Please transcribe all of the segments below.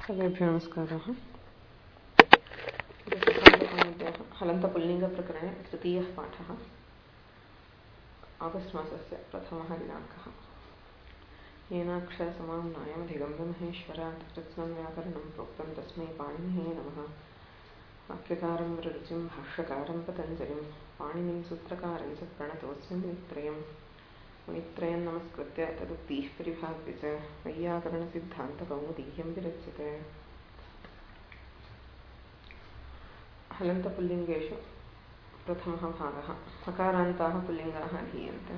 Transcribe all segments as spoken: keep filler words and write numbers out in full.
सर्वेभ्यो नमस्कारः। हलन्तपुल्लिङ्गप्रकरणे तृतीयः पाठः। आगस्ट् मासस्य प्रथमः दिनाङ्कः। येनाक्षरसमाम्नायमधिगम्यमहेश्वरात् तत्स्नं व्याकरणं प्रोक्तं तस्मै पाणिनिहे नमः। वाक्यकारं वररुचिं भाष्यकारं पतञ्जलिं पाणिनिं सूत्रकारं च प्रणतोऽस्मि मुनित्रयम्। मुनित्रयं नमस्कृत्य तदुक्तिः परिभाव्य च वैयाकरणसिद्धान्तकौमुदीयं विरच्यते। हलन्तपुल्लिङ्गेषु प्रथमः भागः। हकारान्ताः पुल्लिङ्गाः धीयन्ते।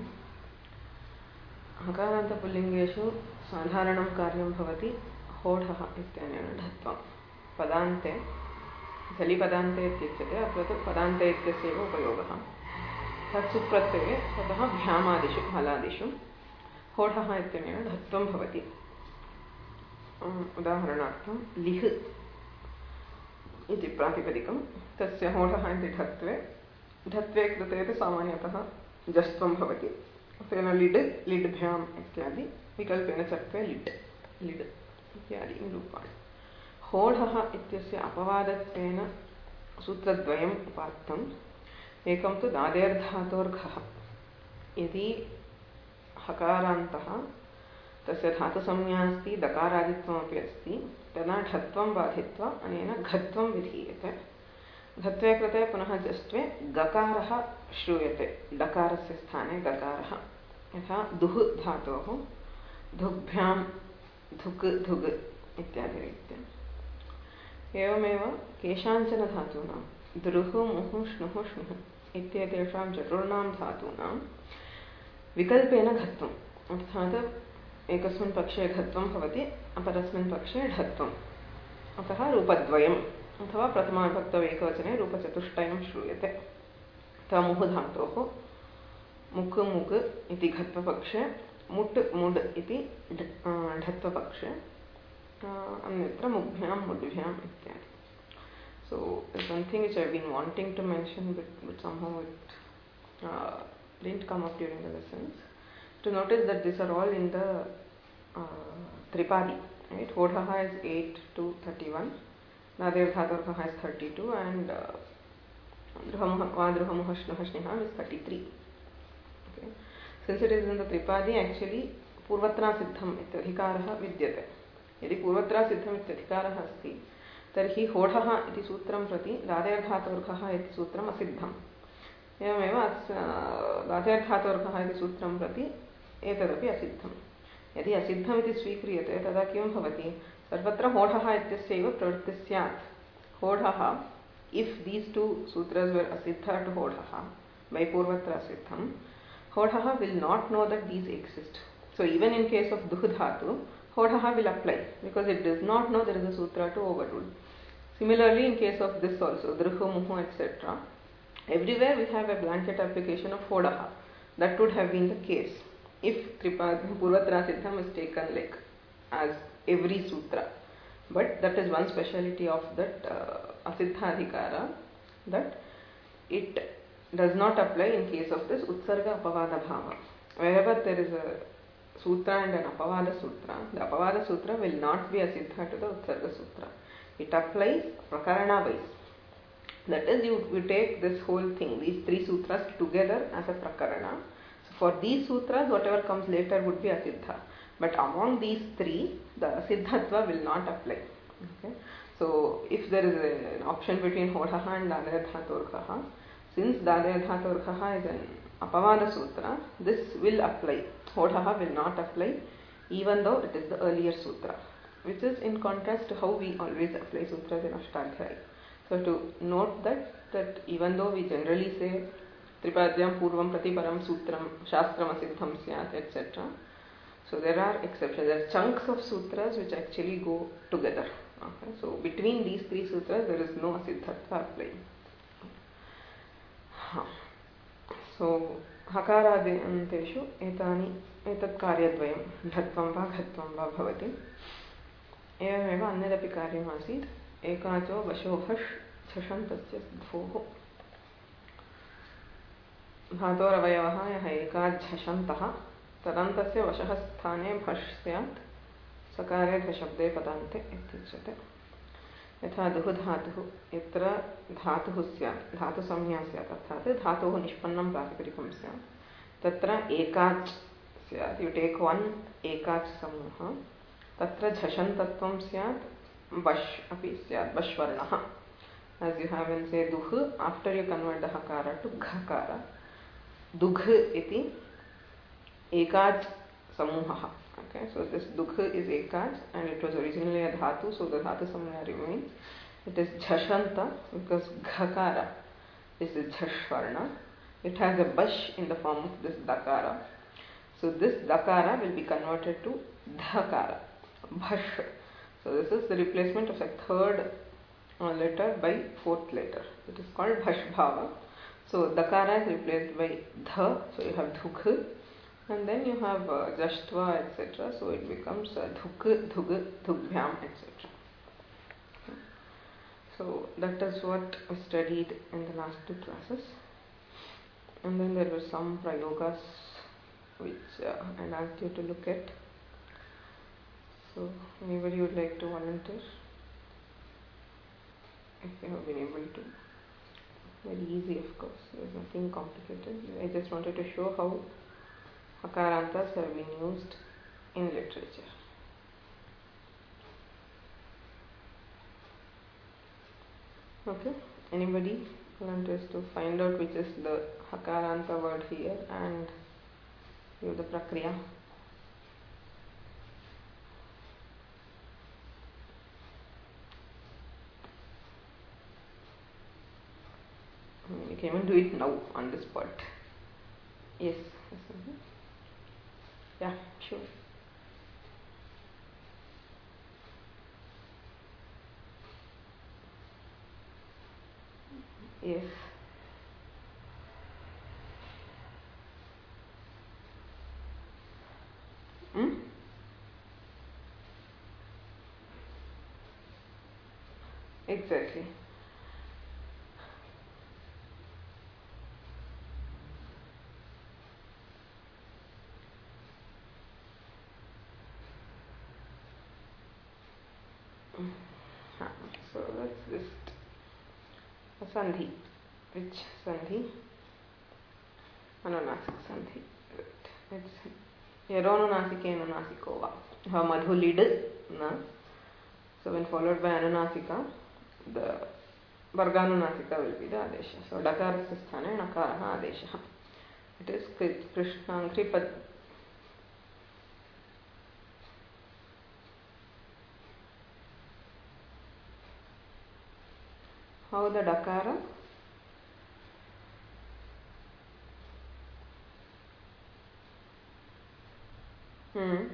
हकारान्तपुल्लिङ्गेषु साधारणं कार्यं भवति होढः इत्यनेन ढत्वं। पदान्ते झलिपदान्ते इत्युच्यते, अत्र तु पदान्ते इत्यस्यैव उपयोगः। तत्सुप्रत्यये ततः भ्यामादिषु हलादिषु होढः इत्यनेन ढत्वं भवति। उदाहरणार्थं लिह् इति प्रातिपदिकं, तस्य होढः इति ढत्वे ढत्वे कृते तु सामान्यतः जस्त्वं भवति। तेन लिड् लिड्भ्याम् इत्यादि विकल्पेन चत्वे लिट् लिड् इत्यादि रूपाणि। होढः इत्यस्य अपवादत्वेन सूत्रद्वयम् उपात्तम्। एकं तु दादेर्धातोर्घः। यदि हकारान्तः तस्य धातुसंज्ञा अस्ति, दकारादित्वमपि अस्ति, तदा ढत्वं बाधित्वा अनेन घत्वं विधीयते। घत्वे कृते पुनः जस्त्वे गकारः श्रूयते, डकारस्य स्थाने गकारः। यथा दुह् धातोः धुग्भ्यां धुक् धुग् इत्यादिरीत्या। एवमेव केषाञ्चन धातूनां दृः मुहुः श्नुः श्नुः इत्येतेषां चतुर्णां धातूनां विकल्पेन घत्वम्, अर्थात् एकस्मिन् पक्षे घत्वं भवति, अपरस्मिन् पक्षे ढत्वम्। अतः रूपद्वयम् अथवा प्रथमाविभक्तौ एकवचने रूपचतुष्टयं श्रूयते। तमुः धातोः मुक् मुक् इति घत्वपक्षे, मुट् मुड् इति ढत्वपक्षे, अन्यत्र मुग्भ्यां मुड्भ्याम् इत्यादि. So there's one thing which I've been wanting to mention, but, but somehow it uh, didn't come up during the lessons. To notice that these are all in the uh, Tripadi, right? Hodhaha is eight to thirty-one, Nadev Dhaturkaha is thirty-two, and Vadruhamuha Shnuhashniha is thirty-three. Okay. Since it is in the Tripadi, actually Purvatra Siddham ityadhikarah vidyate. यदि पूर्वत्रा सिद्धम् इत्यधिकारः अस्ति तर्हि होढः इति सूत्रं प्रति दादेर्धातोर्घः इति सूत्रम् असिद्धम्। एवमेव दादेर्धातोर्घः इति सूत्रं प्रति एतदपि असिद्धम्। यदि असिद्धम् इति स्वीक्रियते तदा किं भवति? सर्वत्र होढः इत्यस्यैव प्रवृत्तिः स्यात्। होढः, if these two sutras were asiddha to hoढः by पूर्वत्रा सिद्धम्, होढः will not know that these exist. So even in case of duh dhatu, Hodhaha will apply because it does not know there is a sutra to overrule. Similarly, in case of this also, Druhu, Muhu, et cetera, everywhere we have a blanket application of Hodaha. That would have been the case if Purvatra Siddham is taken like as every sutra. But that is one speciality of that uh, Asiddha Adhikara, that it does not apply in case of this Utsarga Apavada Bhava. Wherever there is a Sutra and an Apavada Sutra, the Apavada Sutra will not be asiddha to the Utsarga Sutra. It applies prakarana wise. That is, you, you take this whole thing, these three sutras together as a prakarana. So for these sutras, whatever comes later would be asiddha. But among these three, the asiddhatva will not apply. Okay? So if there is a, an option between Hodhaha and Daderdhatorghaha, since Daderdhatorghaha is an Apavada Sutra, this will apply. Hodhaha will not apply even though it is the earlier sutra, which is in contrast to how we always apply sutras in Ashtadhyaya. So to note that, that even though we generally say Tripadyam Purvam Pratiparam Sutram Shastram Asiddham Syat, et cetera. So there are exceptions. There are chunks of sutras which actually go together. Okay? So between these three sutras there is no asiddhatva applying. Huh. So हकारादिन्तेषु एतानि एतत् कार्यद्वयं ढत्वं वा घत्वं वा भवति। एवमेव अन्यदपि कार्यमासीत्। एकाचो वशोभष् झषन्तस्य द्वोः धातोरवयवः यः एकात् झषन्तः तदन्तस्य वशः स्थाने भष् स्यात् सकारे धशब्दे पदान्ते इत्युच्यते। यथा दुः धातुः यत्र धातुः स्यात् धातुसंज्ञा स्यात् अर्थात् धातोः निष्पन्नं प्रातिपदिकं स्यात् तत्र एकाच् स्यात्। यु टेक् वन् एकाच् समूहः तत्र झषन्तत्वं स्यात् बश् अपि स्यात् बश् वर्णः। As you have in say duh, after you convert the hakara to ghakara, dugh iti ekaj samuhaha. Okay, so this dugh is ekaj and it was originally a dhatu, so the dhatu samanya remains. It is jhashanta because ghakara is a jhashvarna. It has a bash in the form of this dakara. So this dakara will be converted to dhakara, bhash. So this is the replacement of a third letter by fourth letter. It is called bhashbhava. So dakara is replaced by dha, so you have dhuk, and then you have uh, jashtva, et cetera. So it becomes uh, dhuk, dhug, dhugbhyam, et cetera. So that is what we studied in the last two classes. And then there were some prayogas which uh, I asked you to look at. So anybody would like to volunteer? If you have been able to. Very easy, of course. There is nothing complicated. I just wanted to show how hakarantas have been used in literature. Okay. Anybody volunteers to find out which is the hakaranta word here and give the prakriya? You can even do it now on the spot. Yes. Yeah, sure. Yes. Hmm? Exactly. So let's list a sandhi. Which sandhi? Anunasik sandhi. It's yaronunasike anunasiko va. Have madhulid na. So when followed by anunasikā, the varganunasika will be the adesha. So dakarasya sthane nakaraha adesha. It is Krishnangri pad. How the dakara? Hmm.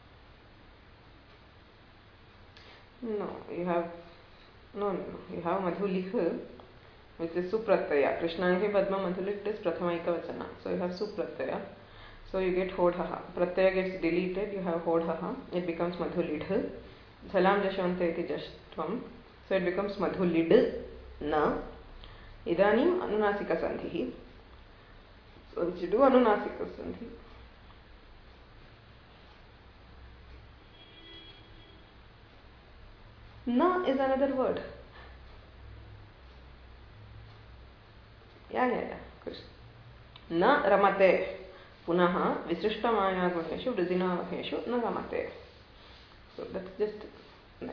No, you have no, no, no. You have madhulikh, which is supratyaya. Krishnangri padma madhulik is prathamaika vachana. So you have supratyaya. So you get hodhaha. Pratyaya gets deleted. You have hodhaha. It becomes madhulidh. Jhalam jashvanta iti jashtvam. So it becomes madhulid na. Idanim anunasika sandhi. So which you do anunasika sandhi. Na is another word. Yeah, yeah, yeah. Na ramate. Punaha visrishtamaya guneshu vridinavaheshu na ramate. So that's just no.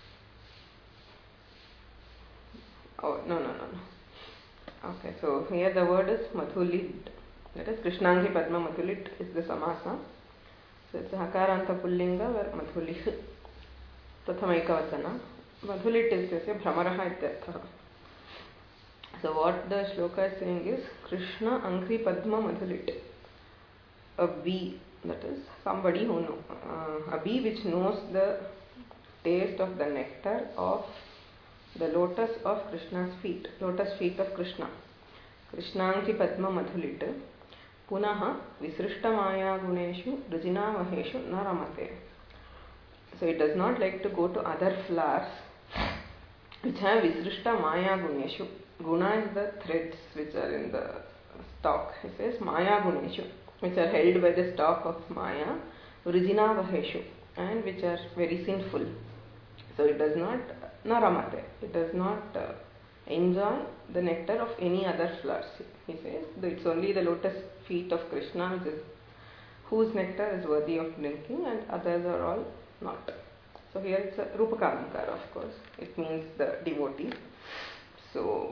Oh, no, no, no, no. Okay, so here the word is madhulid. That is Krishnangri padma madhulid is the samasa. So it's a hakaranta pullinga where madhulich. Prathamaikavachana. Madhulit is tasya bhramaraha ityarthaha. So what the shloka is saying is Krishna Angri Padma Madhulit. A bee, that is somebody who knows, uh, a bee which knows the taste of the nectar of the lotus of Krishna's feet, lotus feet of Krishna. Krishna Angri Padma Madhulit. Punaha Visrishta Maya Guneshu Rijinavaheshu Naramate. So it does not like to go to other flowers which have Visrishta Maya Guneshu. Guna is the threads which are in the stalk. He says Maya Guneshu, which are held by the stalk of Maya. Vrijinavaheshu. and which are very sinful. So it does not naramate, it does not uh, enjoy the nectar of any other flowers. He says that it's only the lotus feet of Krishna which is, whose nectar is worthy of drinking, and others are all not. So here it's a Rupakalankara, of course. It means the devotee. So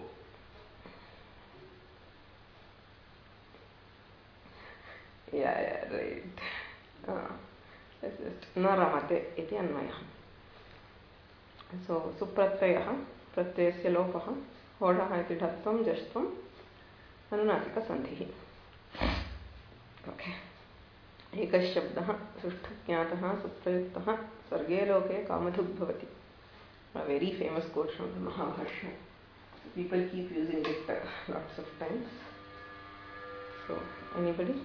yeah, yeah, right. Uh, let's just naramate iti anmayah. So supratyayah, pratyayasya lopah, hodhah iti dhatvam jashtvam anunasika sandhihi. Okay. एकः शब्दः सुष्ठुज्ञातः सुप्रयुक्तः सर्गे लोके कामधुग् भवति. A very famous quote from the Mahabharata. People keep using it uh, lots of times. So, anybody?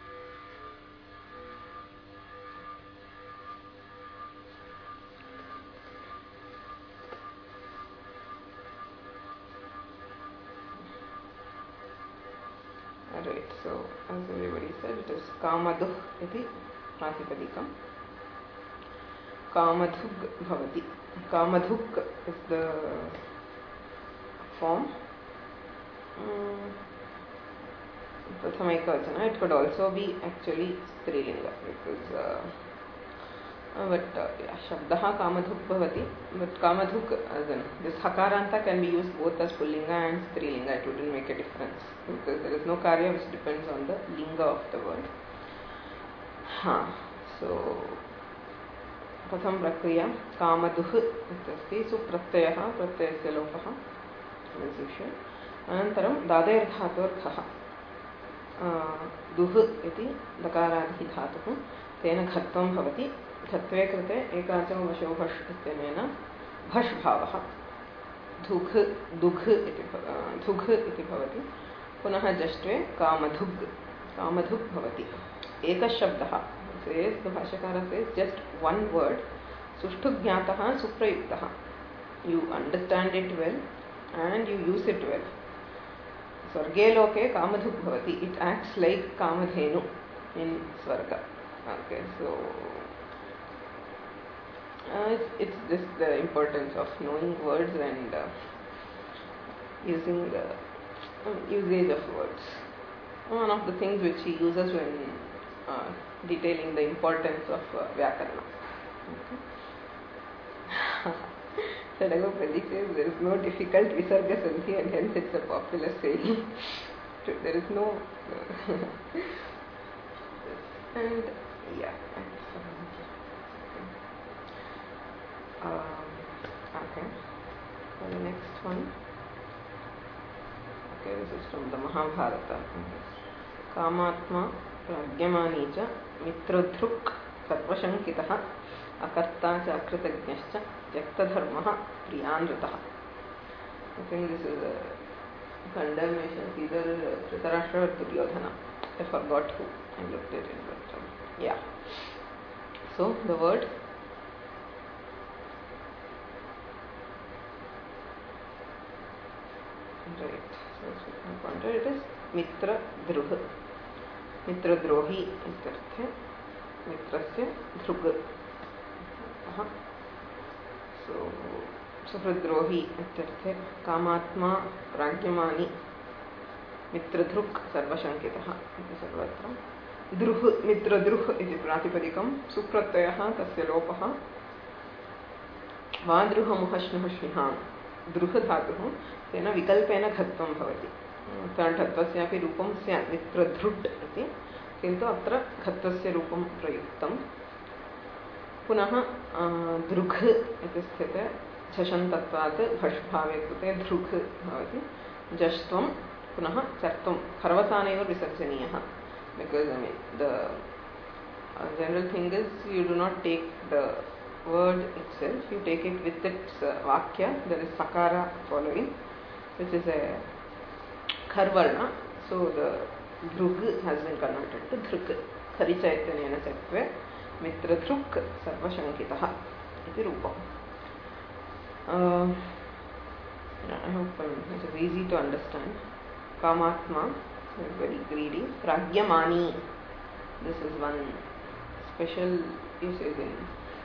Alright, so as everybody said, it is Kamaduh iti Pratipadikam. Kamadhug bhavati. Kamadhug is the form. Um, Prathamaikavachana. It could also be actually Strilinga because uh, but uh, yeah, Shabdaha Kamadhug bhavati. But Kamadhug, as in this Hakaranta can be used both as Pullinga and Strilinga. It wouldn't make a difference because there is no Karya which depends on the Linga of the word. Huh. So प्रथम प्रक्रिया कामदुः इत्यस्ति सुप्रत्ययः प्रत्ययस्य लोपः विशिष्य अनन्तरं दादेर्धातोऽर्थः दुः इति दकारादिः धातुः तेन घत्वं भवति घत्वे कृते एकाचो वशो भष् इत्यनेन भष् भावः धुघ् दुघ् इति धुघ् इति भवति पुनः जष्ट्वे कामधुग् कामधुग् भवति एकः शब्दः says, the Bhashakara says just one word, Sushtu Jnataha Suprayuktaha. You understand it well and you use it well. Swarge loke Kamadhuk bhavati. It acts like Kamadhenu in Swarga. Okay, so uh, it's, it's just the importance of knowing words and uh, using the uh, usage of words. One of the things which he uses when uh, detailing the importance of uh, Vyakarana. Okay. Sadagopadi says there is no difficult Visarga Sandhi and hence it's a popular saying. There is no... and yeah. Um, okay. So the next one. Okay, this is from the Mahabharata. Kamatma Pragyamani cha mitradhruk sarvashankitah akarta cha akritagnyascha tyaktadharmah priyanrutah. I think this is a condemnation of either Dhritarashtra or Duryodhana. I forgot who. I looked at it, but um, yeah. So the word right. So it is Mitra Dhruh. मित्रद्रोही इत्यर्थे मित्रस्य धृग सो सुहृद्रोही इत्यर्थे कामात्मा प्राज्ञमानी मित्रधृक् सर्वशंकितः इति सर्वत्र द्रुः मित्रद्रुः इति प्रातिपदिकं सुप्रत्ययः तस्य लोपः वाद्रुहमुहश्नुहश्निहां द्रुः धातुः तेन विकल्पेन घत्वं भवति घत्वस्यापि रूपं स्यात् मित्रधृट् इति किन्तु अत्र घत्वस्य रूपं प्रयुक्तं पुनः दृघ् इति स्थिते झषन्तत्वात् भष्भावे कृते दृघ् भवति जष्ट्वं पुनः चर्त्वं खरवसानैव विसर्जनीयः because I mean the general thing is you do not take the word itself, you take it with its uh, vakya. There is sakara following, which is a kharvarna. So the dhrug has been converted to dhruk. Kharichaitanyena chatve mitra dhruk sarvashankitah iti rupam. Uh, I hope um, it is easy to understand. Kamatma is very greedy. Pragyamani, this is one special usage in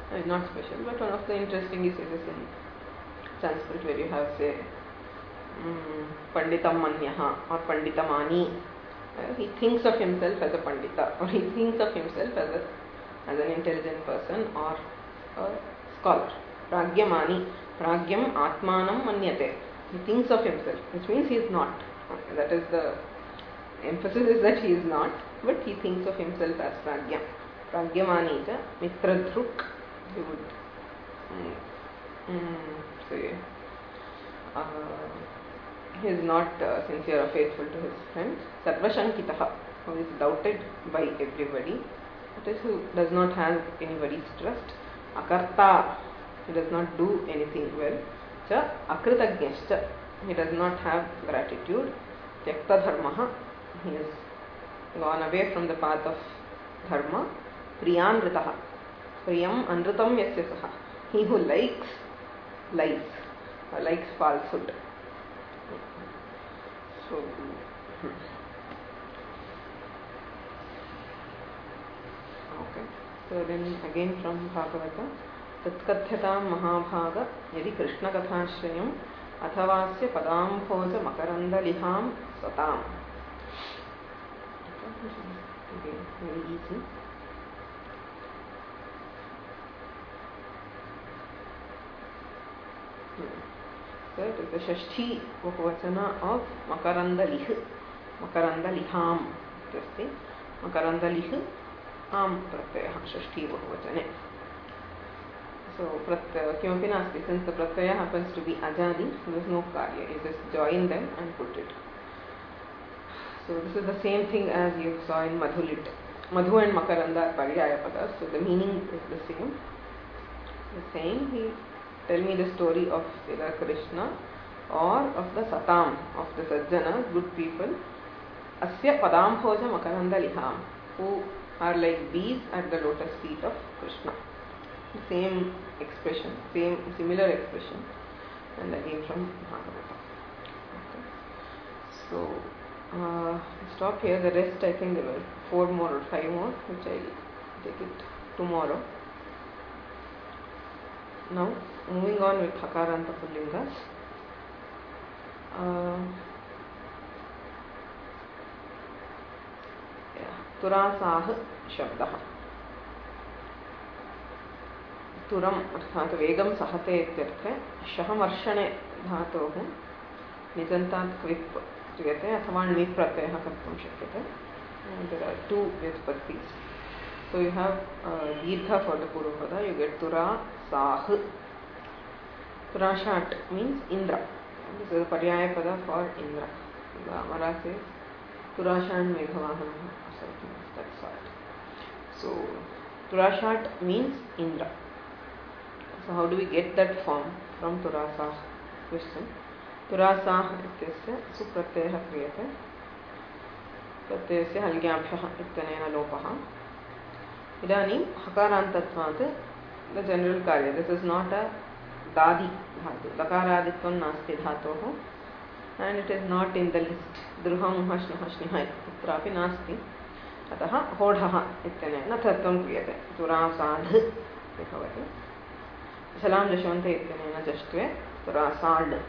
uh, not special, but one of the interesting is in Sanskrit where you have, say, um, Panditam Manyaha or Panditamani. Uh, he thinks of himself as a Pandita, or he thinks of himself as a as an intelligent person or a scholar. Pragyamani, Pragyam Atmanam Manyate. He thinks of himself, which means he is not. Okay, that is the emphasis, is that he is not, but he thinks of himself as Pragyam. Pragyamani cha Mitradhruk. He would mm, mm, say uh, he is not uh, sincere or faithful to his friends. Sarvashankitaha, who is doubted by everybody. That is, who does not have anybody's trust. Akarta, he does not do anything well. Cha akritagnyascha, he does not have gratitude. Tyakta dharmaha, he has gone away from the path of dharma. Priyanritaha, priyam anritam yasya saha, he who likes lies or likes falsehood. So, hmm. okay. So then again from Bhagavata, Tatkatyatam Mahabhaga Yadi Krishna Kathashrayam Athavasya Padambhoja Makaranda Liham Satam. Okay, very easy. So it is the Shashti Bahuvachana of Makaranda Lih. Makaranda Liham. Makaranda Lih Am Pratyaya Shashti Bahuvachane. So Pratyaya Kimapi Nasti, since the Pratyaya happens to be Ajadi, there is no Karya. You just join them and put it. So this is the same thing as you saw in Madhulit. Madhu and Makaranda are Paryaya Padas, so the meaning is the same. The same, he tell me the story of either Krishna or of the Satam, of the Sajjanas, good people. Asya Padambhoja Makaranda Liham, who are like bees at the lotus feet of Krishna. Same expression, same similar expression, and again from Bhagavata. Okay. So, uh, stop here. The rest, I think there were four more or five more, which I'll take it tomorrow. Now, moving on with Hakaranta Pullingas. Uh, yeah, Turasah Shabdah. तुरम अर्थात वेगम सहते इत्यर्थे शहमर्षणे धातोः निजन्तात् क्विप् क्रियते अथवा णिप् प्रत्ययः कर्तुं शक्यते. There are two vyutpattis. So you have uh, dirgha for the Purvapada, you get tura sah. Turashat means Indra. This is a paryaya pada for Indra. The Amara says Turashan Meghavahana or something of that sort. So Turashat means Indra. So how do we get that form from Turasah? Question. Turasah ityasya supratyayah kriyate. Pratyayasya halgyabhyah ityanena lopah. Idanim hakarantatvat, the general karya. This is not a dadi dhatu. Lakaraditvam nasti dhatoh. And it is not in the list. Druham hashnaha shniha itrapi nasti. Ataha hodhaha ityanena tatvam kriyate. Turasad bhavati. Salam Jashwante ityanena jashtve Turasad.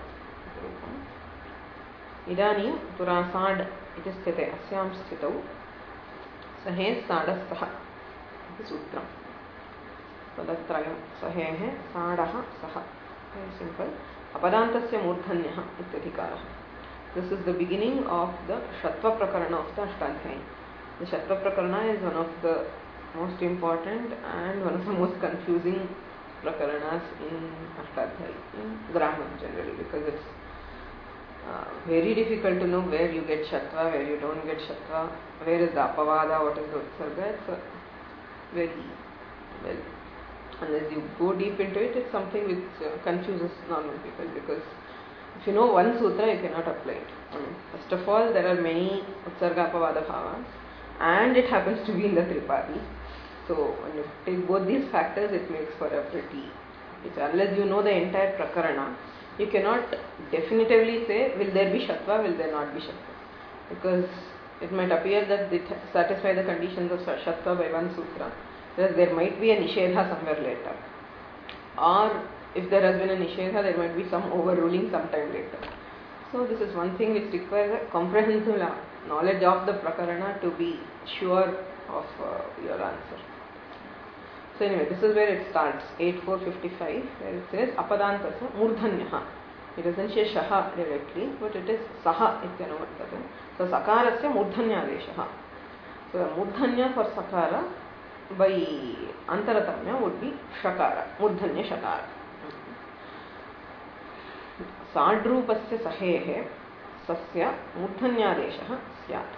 Idanim Turasad iti sthite asyam sthitau sahe sadastha iti sutram. Padatrayam sahehe sadaha saha. Very simple. Apadantasya murdhanyah ityadhikarah. This is the beginning of the Shatva Prakarana of the Ashtadhyayi. The Shatva Prakarana is one of the most important and one of the most confusing prakaranas in Ashtadhyayi, in grammar generally, because it's uh, very difficult to know where you get Shatva, where you don't get Shatva, where is the Apavada, what is the Utsarga. It's a very, well, unless you go deep into it, it's something which uh, confuses normal people, because if you know one sutra, you cannot apply it. I mean, first of all, there are many Utsarga Apavada Bhavas, and it happens to be in the Tripadi. So when you take both these factors, it makes for a pretty picture. Unless you know the entire prakarana, you cannot definitively say, will there be Shatva, will there not be Shatva? Because it might appear that they satisfy the conditions of Shatva by one sutra, Because there might be a nishedha somewhere later. Or if there has been a nishedha, there might be some overruling sometime later. So this is one thing which requires a comprehensive knowledge of the prakarana to be sure of uh, your answer. So anyway, this is where it starts, eight four fifty-five, where it says apadantasa murdhanyaha. It doesn't say shaha directly, but it is saha ityanuvartate. So sakarasya murdhanyadeshaha. So murdhanya for sakara by antaratamya would be shakara, murdhanya shakara. साड्रूपस्य सहेः सस्य मूर्धन्यादेशः स्यात्.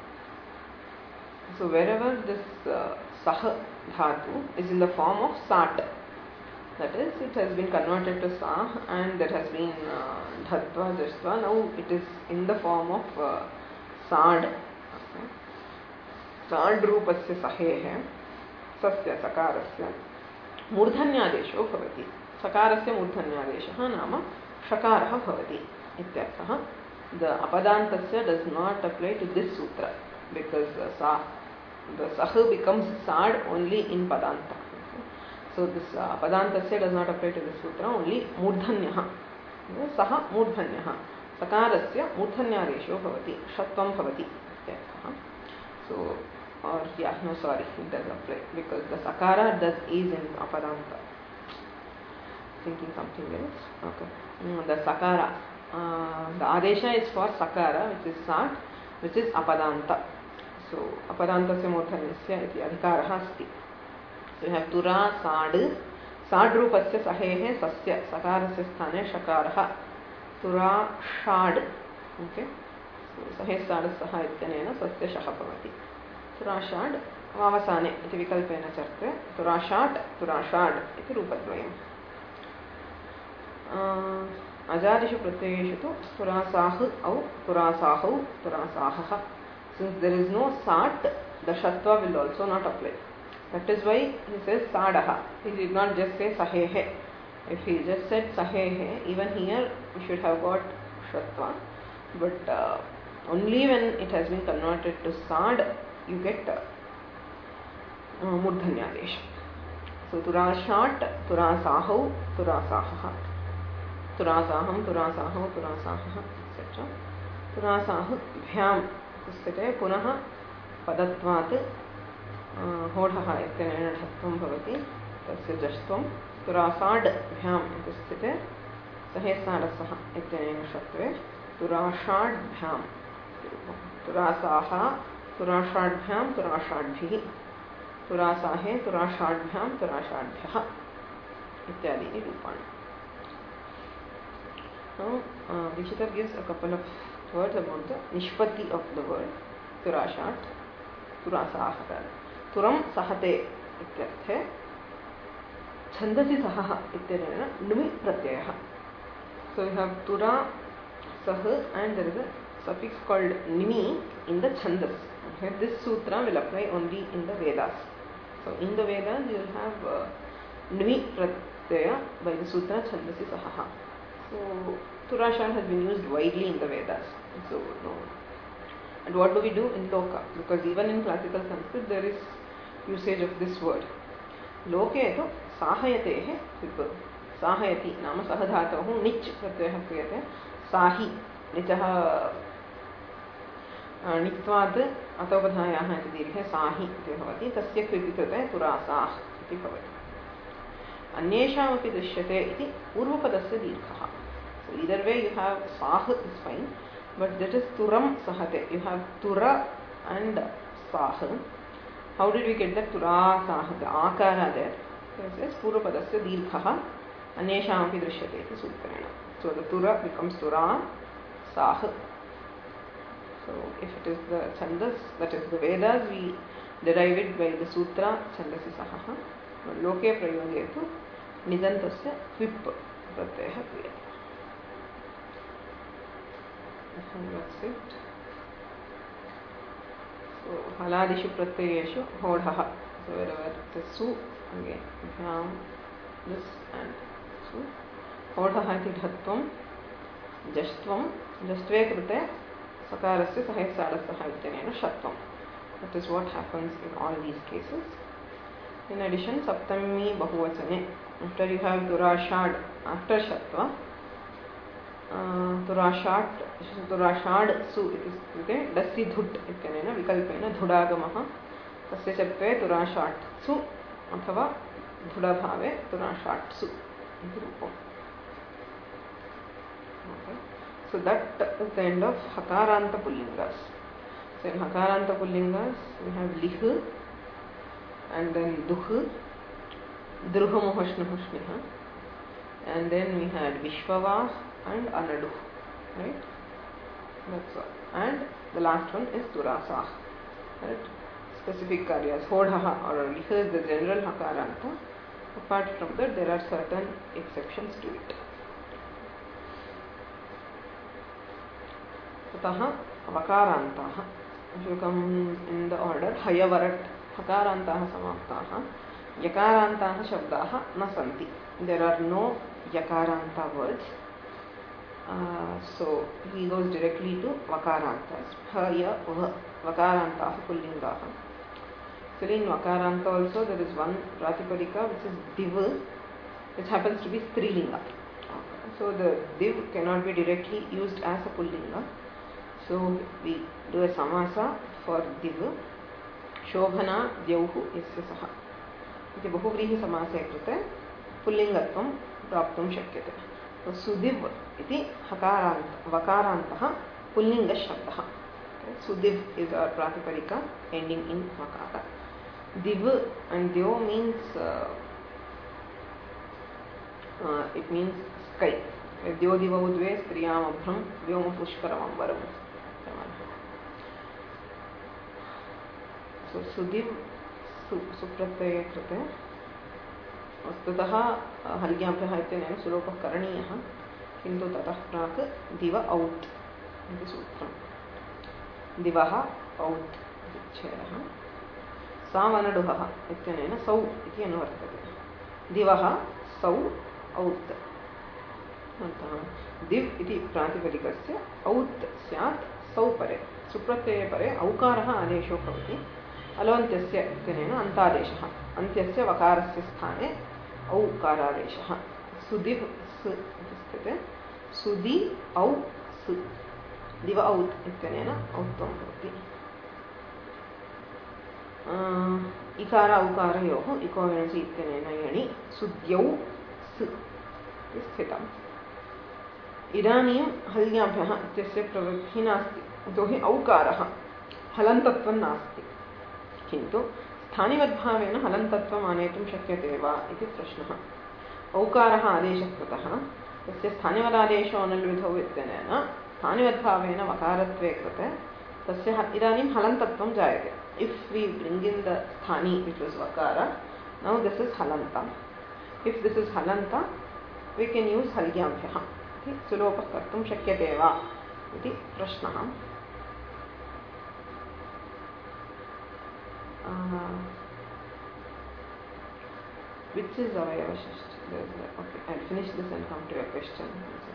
So wherever this uh, sah dhatu is in the form of sat, that is, it has been converted to sah and there has been uh, dhatva, jashtva, now it is in the form of uh, sad. साड्रूपस्य सहेः सस्य सकारस्य मूर्धन्यादेशो भवति. सकारस्य मूर्धन्यादेशः नाम shakarah bhavati ityarthah. The apadantasya does not apply to this sutra because uh, sa, the sah becomes sad only in padanta. Okay. So this uh, apadantasya does not apply to this sutra, only murdhanyaha. Saha murdhanyaha. Sakarasya murdhanyadesho bhavati, shatvam bhavati ityarthah. So, or yeah, no sorry, it does apply because the sakara does is in apadanta. Thinking something else. Okay. Mm, the sakara, uh, the adesha is for sakara, which is sat, which is apadanta. So apadantasya murdhanyasya iti adhikarah asti. So you have tura sad, sadrupasya sahehe sasya, sakarasya sthane shakarah, tura shad. Okay. So sahe sad saha ityanena sasya shah bhavati. Tura shad vavasane iti vikalpena charte, tura shat, tura shad iti rupadvayam. Ajadishu pratyayeshu tu turasah au turasahau turasahah. Since there is no sat, the shatva will also not apply. That is why he says sadaha. He did not just say sahehe. If he just said sahehe, even here we should have got shatva. But uh, only when it has been converted to sad, you get uh, murdhanyadesh. So turashat, turasahau, turasahah. Turasaham, turasahau, turasahah, et cetera. Turasahu bhyam pustate punaha padatvat hodhaha ityanena dhatvam bhavati tasya jashtvam. Turasad bhyam pustate sahesarasah ityanena shatve turashad bhyam. Turasaha turashad bhyam turashadbhihi. Turasahe turashad bhyam turashadbhyah ityadi rupani. Now, uh, Dikshita gives a couple of words about the nishpati of the word turashat, turasah. Turam sahate ityarthe chandasi saha ityarena numi pratyayah. So you have tura, sah, and there is a suffix called nimi in the chandas. Okay? This sutra will apply only in the Vedas. So in the Vedas you will have uh, nimi pratyaya by the sutra chandasi saha. So, turashat has been used widely in the Vedas. So, no. And what do we do in Loka? Because even in classical Sanskrit there is usage of this word. Loke to sahayatehe vibhu. Sahayati nama sahadhatahu nich pratyayah kriyate. Sahi nichaha nitvat atavadhayah iti dirghe sahi iti bhavati. Tasya kriti krite turasah iti bhavati. Anyeshamapi drishyate iti purvapadasya dirghaha. So either way you have sah is fine, but that is turam sahate. You have tura and sah. How did we get that tura sah? The akara there. So it says purvapadasya dirghaha anyeshamapi drishyate iti sutrena. So the tura becomes tura sah. So if it is the chandas, that is the Vedas, we derive it by the sutra chandasi saha. Loke prayogetu nidantasya vip pratyayah kriyate. That's it. So haladishu pratyayeshu hodhaha. So wherever it is su, again bhyam, this and su. Hodhaha iti dhatvam, jashtvam, jashtve krite sakarasya sahesarasah ityanena shatvam. That is what happens in all these cases. In addition, Saptami Bahuvachane. After you have Durashad, after Shatva, uh, Durashad, Durashad Su, it is okay, Dasi Dhut, Ityanena, Vikalpena, Dhudagamaha, Tasya Chapve, Durashad Su, Athava, Dhudabhave, Durashad Su. Okay. So that is the end of Hakaranta Pullingas. So in Hakaranta Pullingas, we have Lih, and then Duh, Druhamohashnahushniha, and then we had Vishwavah and Anadu, right? That's all. And the last one is Durasah, right? Specific karyas. Hodhaha or Lih is the general Hakaranta. Apart from that, there are certain exceptions to it. Tataha Vakarantaha. If you come in the order, Hayavarat, Hakarantaha Samaptaha, Yakarantaha Shabdaha Nasanti. There are no Yakaranta words. Uh, so he goes directly to Vakarantas. Haya Vakarantaha Pullingaha. So in Vakaranta also there is one Pratipadika which is Div, which happens to be Strilinga. So the Div cannot be directly used as a Pullinga. So we do a Samasa for Div. Shobhana Dyauhu Isya Saha. Iti Bahuvrihi Samase Krite Pullingatvam Praptum Shakyate. So Sudiv iti Hakaranta Vakarantaha Pullinga Shabdaha. Sudiv is our Pratipadika ending in Vakara. Div and Dyo means uh, uh, it means sky. Dyo diva udve striyam abhram vyoma pushkaram ambaram. So Sudiv Supratyaya Krite Vastutah Halyabhyah Ityanena Sulopah Karaniyah Kintu Tatah Prak Diva Out iti Sutram. Divaha Out Cheraha Savanaduhaha Ityanena Sau iti Anuvartate. Divaha Sau Out. Div iti Pratipadikasya Out Syat Sau Pare. Supratyaya Pare Aukaraha Adesho Bhavati. Alontyasya Ityanena Antadeshah. Antyasya Vakarasya Sthane Aukaradeshah. Sudiv S iti Sudi Au S. Diva Out Ityanena Auttam Bhavati. Ikara Ukarayoho Iko Venasi Ityanena Yani Sudyau S Sthitam. Idanim Halyabhyah Ityasya Pravriddhi Nasti. Yatohi Aukaraha Halantatvam Nasti. किंतु स्थानिवद्भावेन हलन्तत्वम् आनेतुं शक्यते वा इति प्रश्नः. औकारः आदेशः कृतः तस्य स्थानिवदादेशो अनल्विधौ इत्यनेन स्थानिवद्भावेन वकारत्वे कृते तस्य इदानीं हलन्तत्वं जायते. If we bring in the sthani which was vakara, now this is halanta. If this is halanta, we can use halyabhyah. Sulopah kartum shakyate va iti prashnah. Uh, which is Avayava Shashti? Okay, I'll finish this and come to your question.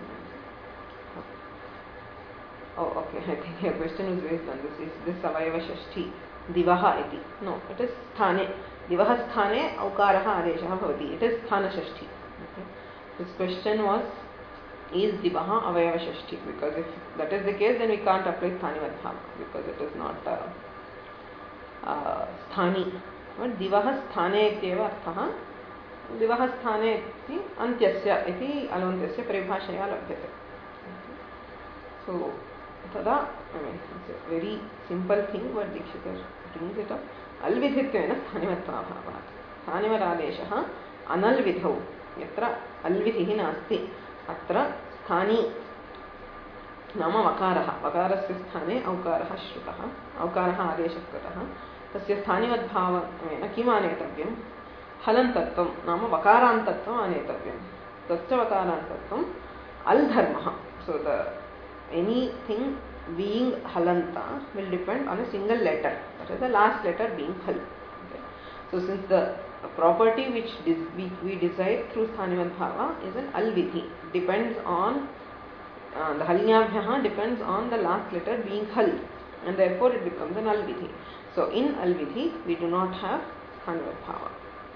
Oh, okay, I think your question was based on this. Is this Avayava Shashti Divaha iti? No, it is Sthane. Divaha Sthane Aukaraha Adeshaha Bhavati. It is Sthana Shashti. Okay. This question was, is Divaha Avayava Shashti? Because if that is the case, then we can't apply Sthani Vadbhava because it is not uh, Uh, स्थानी but दिवः स्थाने इत्येव अर्थः. दिवः स्थाने इति अन्त्यस्य इति अलवन्त्यस्य परिभाषया लभ्यते. So तदा वेरी सिंपल थिंग बट दीक्षितः brings it up. अल्विधित्वेन स्थानिवत्वाभावात्. स्थानिवदादेशः अनल्विधौ यत्र अल्विधिः नास्ति अत्र स्थानी नाम वकारः. वकारस्य स्थाने औकारः श्रुतः. औकारः आदेशः कृतः. तस्य स्थानिवद्भावेन किम् आनेतव्यं? हलन्तत्वं नाम वकारान्तत्वम् आनेतव्यं. तस्य वकारान्तत्वम् अल् धर्मः. सो द एनीथिंग बीइंग हलन्ता will depend on a single letter, that is the last letter being hal. Okay. So since the property which we, we decide through sthanivadbhava is an alvidhi, depends on uh, the halyabhyah depends on the last letter being hal, and therefore it becomes an alvidhi. So in alvidhi we do not have sthanivadbhava.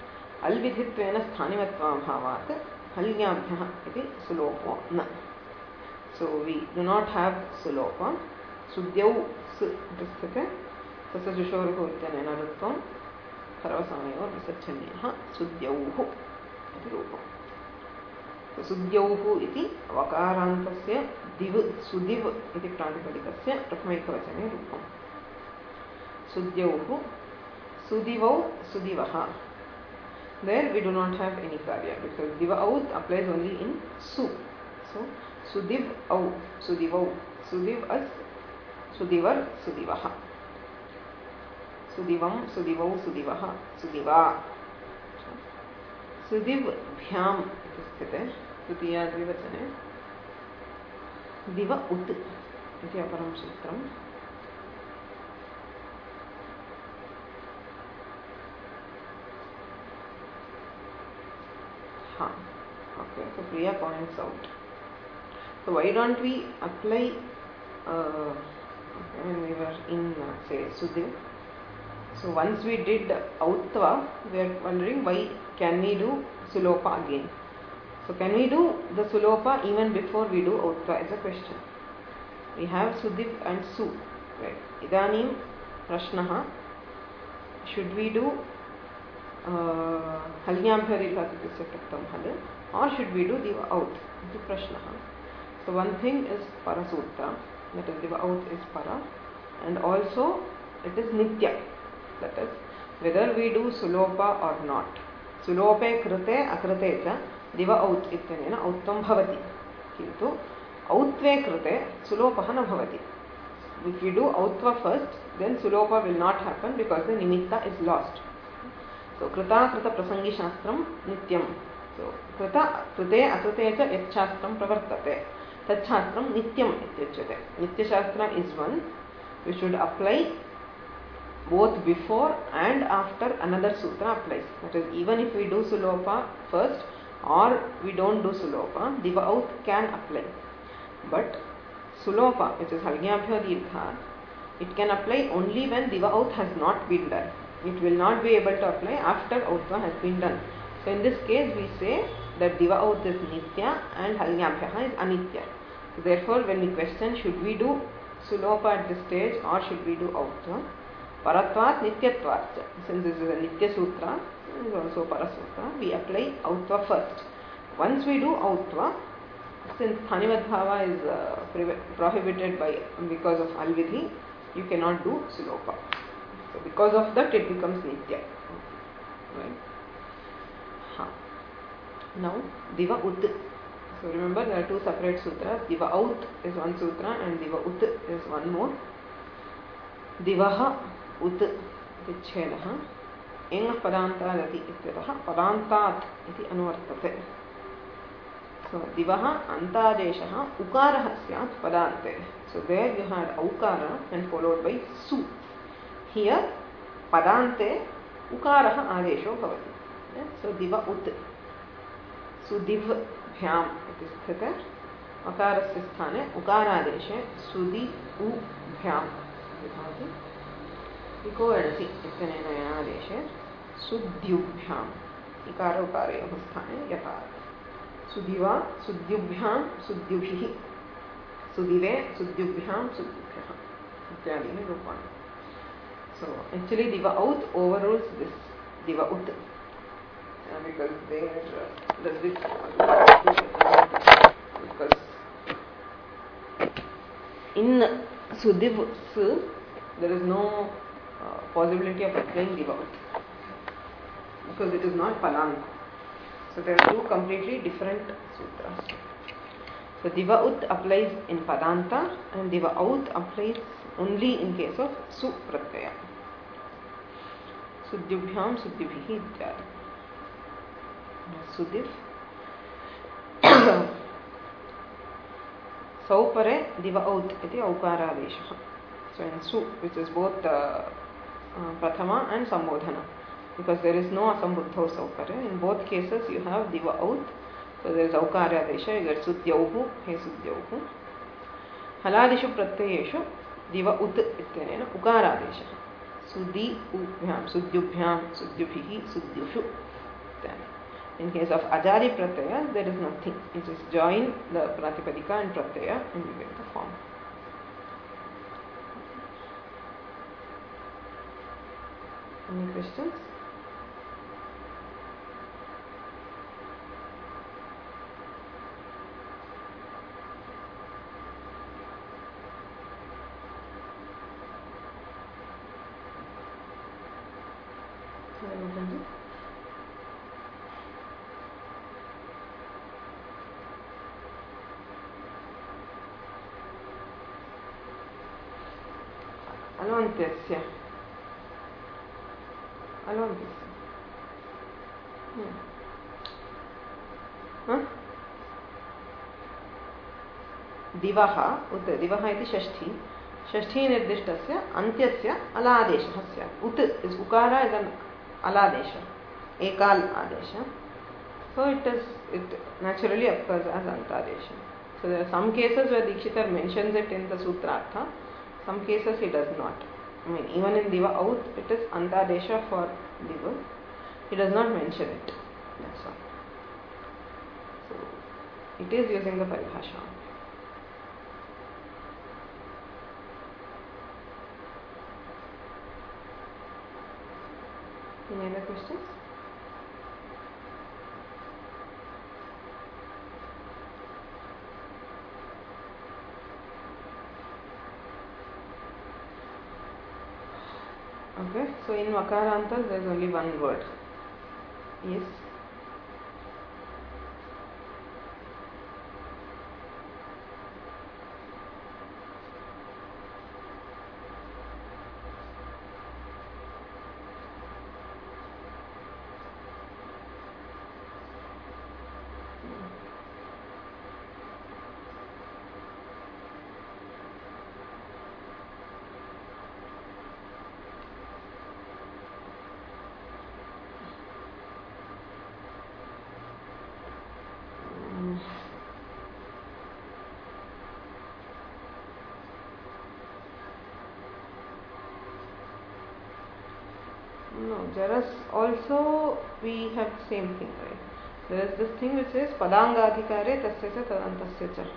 अल्विधित्वेन स्थानिवत्वाभावात् हल्याभ्यः इति सुलोपो न. So we do not have sulopa. Sudyau su disthite tasa jushoruhu ityanena rutvam sarvasamayor visachaniyah sudyauhu iti rupam. So sudyauhu iti vakarantasya div sudiv iti pratipadikasya prathamaikavachane rupam. Sudyauhu sudivau sudivaha. There we do not have any karya because divaut applies only in su. So sudiv au sudivau sudiv as sudivar sudivaha. Sudivam sudivau sudivaha sudiva. Sudiv bhyam iti sthite tritiya dvivachane diva ut iti aparam sutram. Ha. Okay, so Priya points out. So why don't we apply uh, when we were in uh, say Sudiv. So once we did Autva, we are wondering why can we do Sulopa again. So can we do the Sulopa even before we do Autva is a question. We have Sudiv and Su. Right. Idanim Prashnaha. Should we do Halyambhyadilhatisya Praktam Hal or should we do Diva Out? This is Prashnaha. So one thing is Parasutra, that is Diva Out is Para, and also it is Nitya, that is whether we do Sulopa or not. Sulope krute akrute cha Diva Out ityanena Autvam bhavati. Kintu Autve krute Sulopaha na bhavati. If we do Autva first, then Sulopa will not happen because the Nimitta is lost. So Krita Krita Prasangi Shastram Nityam. So Krita Krute akrute cha yat Shastram pravartate. Tat Shastram Nityam ityachyate. Nitya Shastra is one. We should apply both before and after another sutra applies. That is, even if we do Sulopa first or we don't do Sulopa, Diva Out can apply. But Sulopa, which is Halyabhya Dirgha, it can apply only when Diva Out has not been done. It will not be able to apply after Autva has been done. So in this case we say that Diva Out is Nitya and Halyabhya is Anitya. So therefore when we question should we do Sulopa at this stage or should we do Autva, Paratvat Nityatvat. Since this is a Nitya Sutra, it is also Parasutra, we apply Autva first. Once we do Autva, since Thanivadbhava is uh, prohibited by because of Alvidhi, you cannot do Sulopa. So because of that it becomes Nitya. Right? Ha. Now Diva Ut. So remember there are two separate sutras. Diva Out is one sutra and Diva Ut is one more. Divaha Ut Vichhedaha Eng Padantadati Ityataha Padantat iti anuvartate. So Divaha Antadeshaha Ukaraha Syat Padante. So there you had Aukara and followed by Su. Here Padante Ukaraha Adesho Bhavati. Yes? So Diva Ut Sudiv Bhyam iti sthite Akarasya sthane Ukaradeshe Sudi U Bhyam Vibhati Iko Edasi ityanena yanadeshe Sudyubhyam Ikara Ukareyoh sthane Yathat Sudiva Sudyubhyam Sudyubhihi Sudive Sudyubhyam Sudyubhyam ityadini rupani. So actually Diva Out overrules this Diva Ut uh, because there uh, does this because in Sudiv Su there is no uh, possibility of applying Diva Ut because it is not Palang. So there are two completely different sutras. So Diva Ut applies in Padanta and Diva Out applies only in case of Su Pratyaya. Sudyubhyam Sudyubhihi ityadi. Sudiv Saupare Diva Out iti Aukaradeshaha. So in Su, which is both uh, uh, Prathama and Sambodhana, because there is no Asambuddho Saupare. In both cases you have Diva Out. So there is Aukaradesha, you get Sudyauhu, He Sudyauhu. Haladishu Pratyayeshu Diva Ut ityanena Ukaradeshaha. Sudi Ubhyam, Sudyubhyam, Sudyubhihi, Sudyushu. pratyaya. In case of ajari pratyaya, there is nothing. You just join the pratipadika and pratyaya and you get the form. Any questions? Alontyasya. Alontyasya. Hmm. Huh? दिवः उत दिवः इति षष्ठी षष्ठी निर्दिष्टस्य अन्त्यस्य अलादेशः स्यात्. उत is ukara is an aladesha, ekal adesha. So it is it naturally occurs as antadesha. So there are some cases where Dikshitar mentions it in the Sutrartha, some cases he does not. I mean, even in Diva Out, it is antadesha for Diva. He does not mention it. That's all. So it is using the paribhasha. Any other questions? Okay, so in Vakarantas there is only one word. Yes. No, Jaras also we have the same thing, right? There is this thing which says Padangadhikare tasya cha tadantasya cha.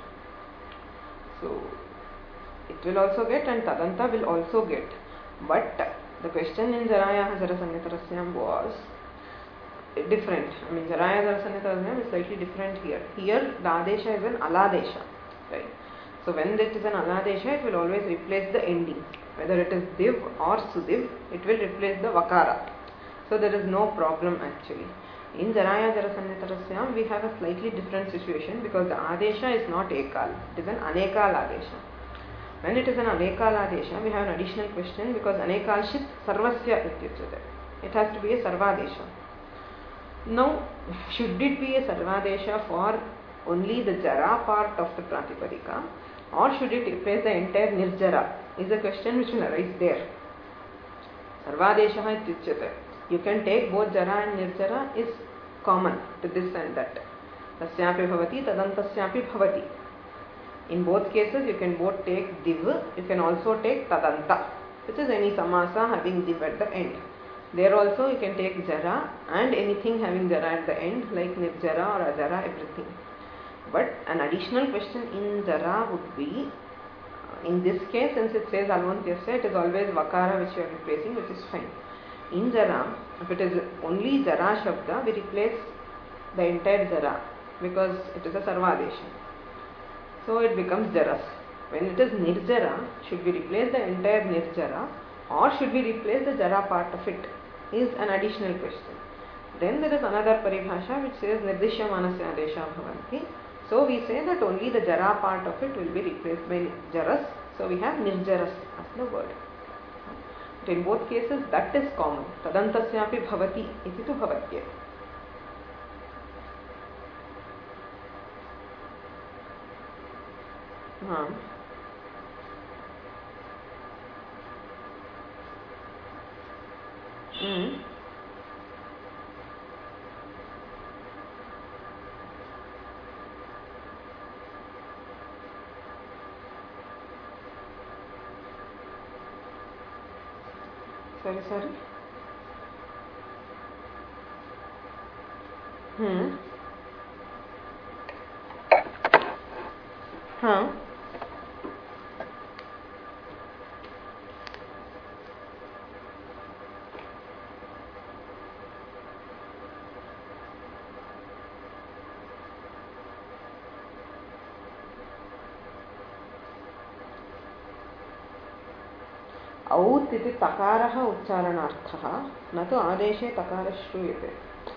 So it will also get and tadanta will also get. But the question in Jaraya Jarasanyatarasyam was different. I mean Jaraya Jarasanyatarasyam is slightly different here. Here the adesha is an aladesha, right? So when it is an aladesha, it will always replace the ending. Whether it is div or sudiv, it will replace the vakara. So there is no problem actually. In Jaraya Jarasanyatarasyam, we have a slightly different situation because the adesha is not ekal, it is an anekal adesha. When it is an anekal adesha, we have an additional question because anekalshit sarvasya ityuchyate. It has to be a sarvadesha. Now, should it be a sarvadesha for only the jara part of the pratipadika, or should it replace the entire nirjara? Is a question which will arise there. Sarvadesha ityuchyate. You can take both jara and nirjara is common to this and that. Tasyapi bhavati, tadantasyapi bhavati. In both cases, you can both take div, you can also take tadanta, which is any samasa having div at the end. There also you can take jara and anything having jara at the end, like nirjara or ajara, everything. But an additional question in jara would be, in this case, since it says alvantyasya, it is always vakara which you are replacing, which is fine. In jara, if it is only jara shabda, we replace the entire jara because it is a sarvadesha. So it becomes jaras. When it is nirjara, should we replace the entire nirjara or should we replace the jara part of it? Is an additional question. Then there is another paribhasha which says nirdishyamanasya adesha bhavanti. So we say that only the jara part of it will be replaced by jaras. So we have nirjaras as the word. But in both cases that is common. Tadantasyapi bhavati iti tu bhavatye. हाँ हम्म sorry sorry Hmm. Huh. औत् इति तकारः उच्चारणार्थः न तु आदेशे तकारः श्रूयते.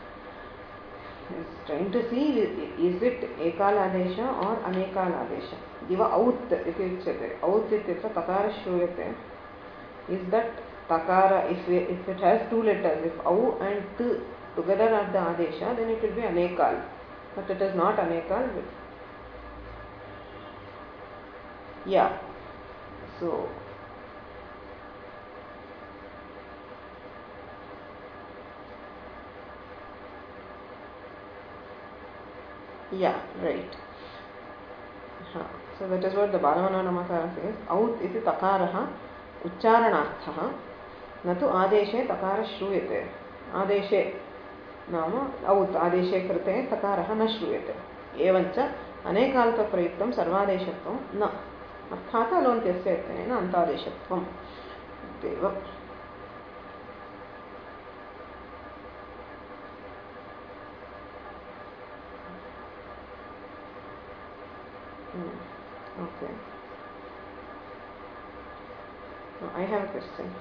Is trying to see is it ekalaadesha or anekalaadesha. Diva out iti uchyate. Out ityatra takara shruyate. Is that takara, if if it has two letters, if au and t together are the adesha, then it will be anekal. But it is not anekal. Yeah. So yeah, right. Huh. So that is what the Balamana Namakara says. Out iti takaraha uchcharanarthaha न तु आदेशे तकारः श्रूयते. आदेशे नाम औत् आदेशे कृते तकारः न श्रूयते. एवञ्च अनेकाल्पप्रयुक्तं सर्वादेशत्वं न, अर्थात् अलोन्त्यस्य यत्नेन अन्तादेशत्वम् इत्येव. Okay. Now I have a question.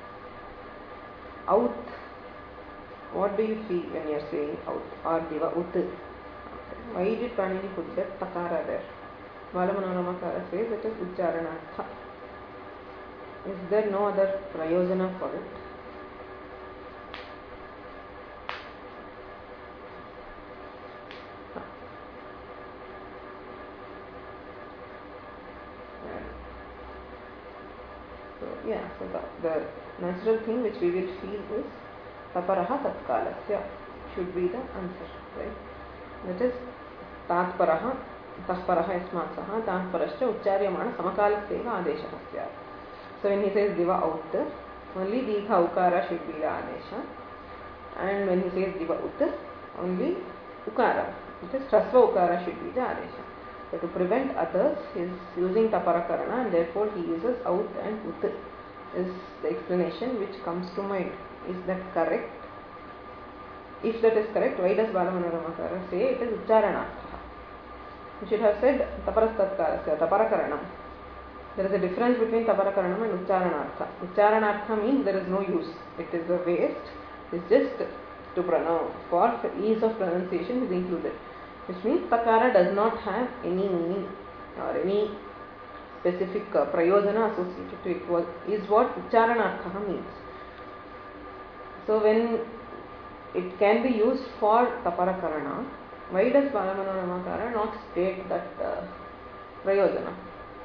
Out, what do you feel when you are saying out or diva ut? Okay. Why did Panini put that takara there? Balamanonamakara says it is uchcharanartha. Is there no other prayojana for it? So yeah, so the, the natural thing which we will feel is taparaha tatkalasya should be the answer, right? That is tatparaha tahparaha yasmatsaha tatparascha uchcharyamana samakalasya adeshah syat. So when he says diva out, only dikha ukara should be the adesha, and when he says diva ut, only ukara, it is hrasva ukara should be the adesha. So to prevent others, he is using taparakarana, and therefore he uses out and ut. Is the explanation which comes to mind. Is that correct? If that is correct, why does Balamanonamakara say it is uchcharanartha? You should have said taparastatkarasya, taparakaranam. There is a difference between taparakaranam and uchcharanartha. Uchcharanartha means there is no use. It is a waste. It is just to pronounce. For ease of pronunciation is included. Which means takara does not have any meaning or any specific uh, prayojana associated to it, was, is what uchcharanartha means. So when it can be used for taparakarana, why does Balamanonamakara not state that uh, prayojana?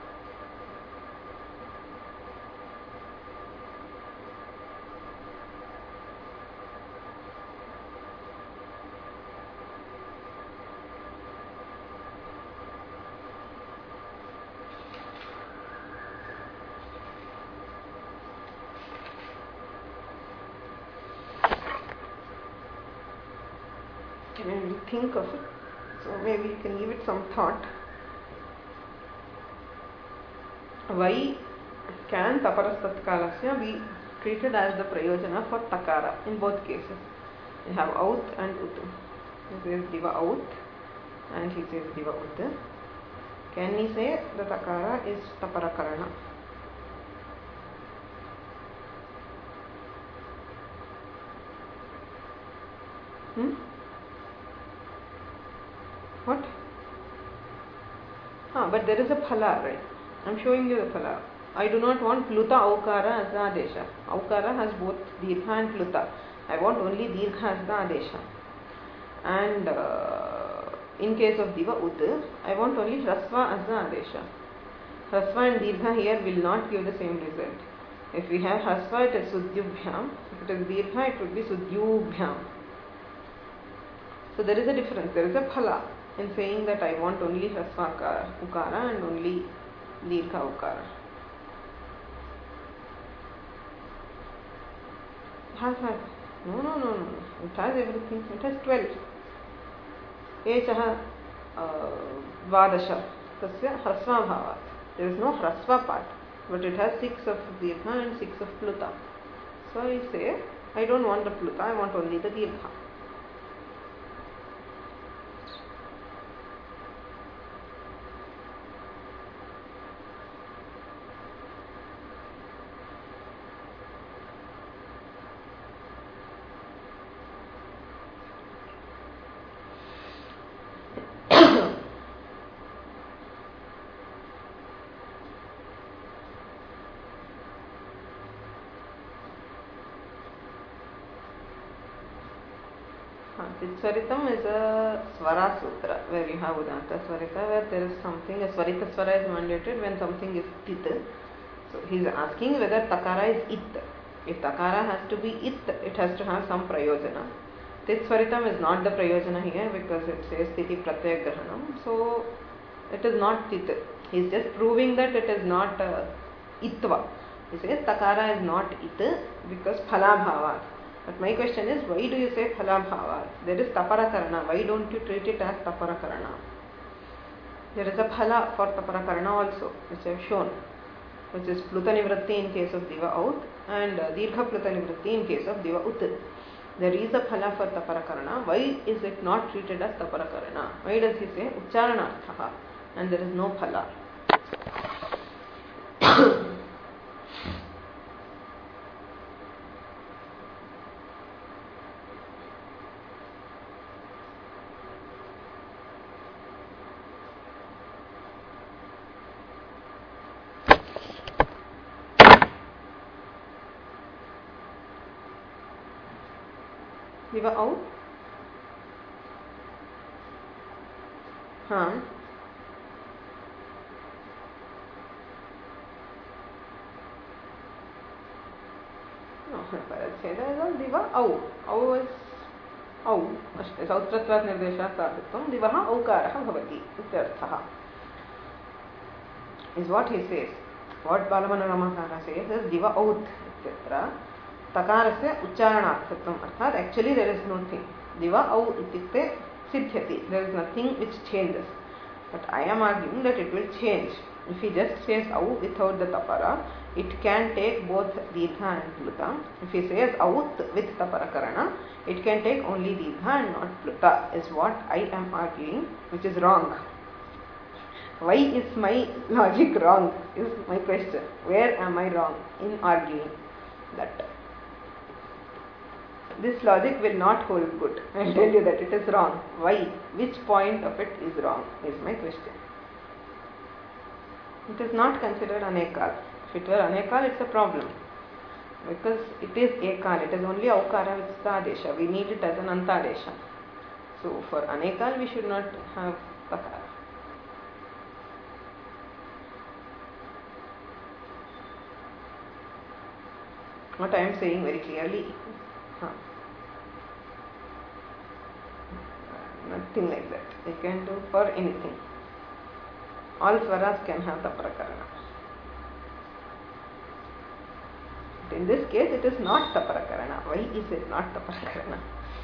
Can we think of it? So maybe you can give it some thought. Why can taparastatkalasya be treated as the prayojana for takara in both cases? We have out and ut. He says diva out and he says diva ut. Can we say the takara is taparakarana? Hmm? What? Ah, but there is a phala, right? I am showing you the phala. I do not want pluta aukara as the adesha. Aukara has both dirgha and pluta. I want only dirgha as the adesha. And uh, in case of diva ut, I want only hrasva as the adesha. Hrasva and dirgha here will not give the same result. If we have hrasva, it is sudyubhyam. If it is dirgha, it would be sudyubhyam. So there is a difference. There is a phala in saying that I want only hrasva ukara and only dirgha ukara. It has, has no, no, no, no. It has everything. It has twelve. एषः द्वादश तस्य ह्रस्वाभावात्. There is no hrasva part, but it has six of dirgha and six of pluta. So I say, I don't want the pluta, I want only the dirgha. Svaritam is a Swara Sutra where you have Udanta Swarita, where there is something, a Swarita Swara is mandated when something is Tit. So he is asking whether Takara is It. If Takara has to be It, it has to have some Prayojana. Tit Swaritam is not the Prayojana here because it says Titi Pratyaya Grahanam. So it is not Tit. He is just proving that it is not uh, Itva. He says Takara is not It because Phala Bhavat. But my question is, why do you say phala bhava? There is tapara karana. Why don't you treat it as tapara karana? There is a phala for tapara karana also, which I have shown, which is pluta nivratti in case of diva out and uh, dirgha pluta nivratti in case of diva ut. There is a phala for tapara karana. Why is it not treated as tapara karana? Why does he say ucharanarthaha and there is no phala? Diva out? Huh? No, Paracheda Diva au. Au is au. Sautratvat nirdeshat sadhitvam. Divaha aukaraha bhavati. Ityarthaha. Is what he says. What Balamanoramakara says is Diva out. Ityatra. Takarasya uchcharanarthatvam. Arthat actually there is nothing. Diva au ityukte siddhyati. There is nothing which changes. But I am arguing that it will change. If he just says au without the tapara, it can take both dirgha and pluta. If he says out with tapara karana, it can take only dirgha and not pluta, is what I am arguing, which is wrong. Why is my logic wrong, is my question. Where am I wrong in arguing that? This logic will not hold good. I will tell you that it is wrong. Why? Which point of it is wrong, is my question. It is not considered anekal. If it were anekal, it's a problem. Because it is ekal, it is only aukara which is the adesha. We need it as an antadesha. So for anekal, we should not have takara. What I am saying very clearly, huh. Nothing like that. You can do for anything. All swaras can have tapara karana. But in this case, it is not tapara karana. Why is it not tapara karana?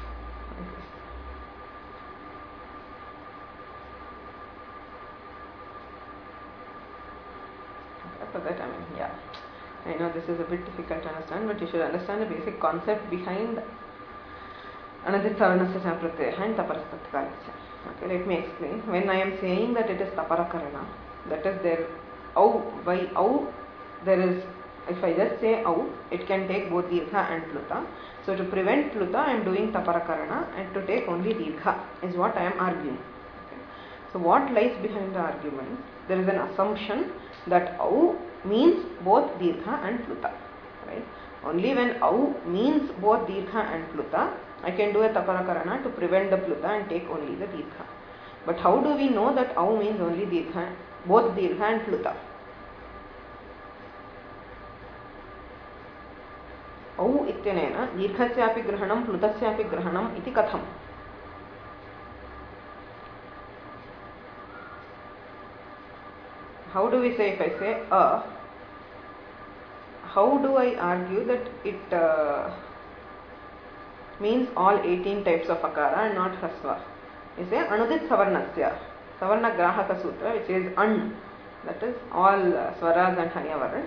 After that, I mean, yeah. I know this is a bit difficult to understand, but you should understand the basic concept behind Anadit Savanasya Pratyaya and Taparastatkalasya. Okay, let me explain. When I am saying that it is Tapara Karana, that is there, au, by au, there is, if I just say au, it can take both dirgha and pluta. So to prevent pluta, I am doing Tapara Karana, and to take only dirgha is what I am arguing. Okay. So what lies behind the argument? There is an assumption that au means both dirgha and pluta. Right? Only when au means both dirgha and pluta, I can do a tapara karana to prevent the pluta and take only the dirgha. But how do we know that au means only dirgha, both dirgha and pluta? Au ityanena dirghasyapi grahanam plutasyapi grahanam iti katham. How do we say, if I say a, how do I argue that it uh, means all eighteen types of akara and not hrasva? You say Anudit Savarnasya, Savarna Grahaka Sutra, which is An, that is all uh, Swaras and higher varant.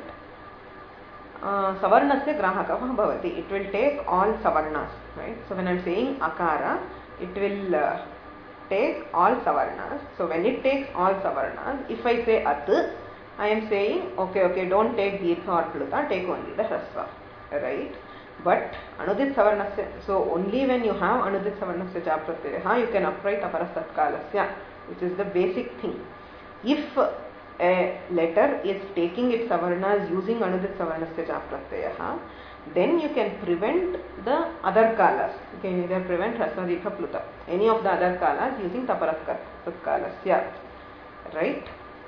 Uh, Savarnasya Grahaka Bhavati, it will take all Savarnas, right? So when I am saying Akara, it will uh, take all Savarnas. So when it takes all Savarnas, if I say At, I am saying, okay, okay, don't take Dirgha or Pluta, take only the Hrasva, right? But Anudit Savarnasya, so only when you have Anudit Savarnasya cha pratyaya, you can upright aparasat kalasya, which is the basic thing. If a letter is taking its Savarnas using Anudit Savarnasya cha pratyaya, then you can prevent the other kalas. You can either prevent Hrasva, Dirgha, Pluta, any of the other kalas using Taparasat kalasya, right?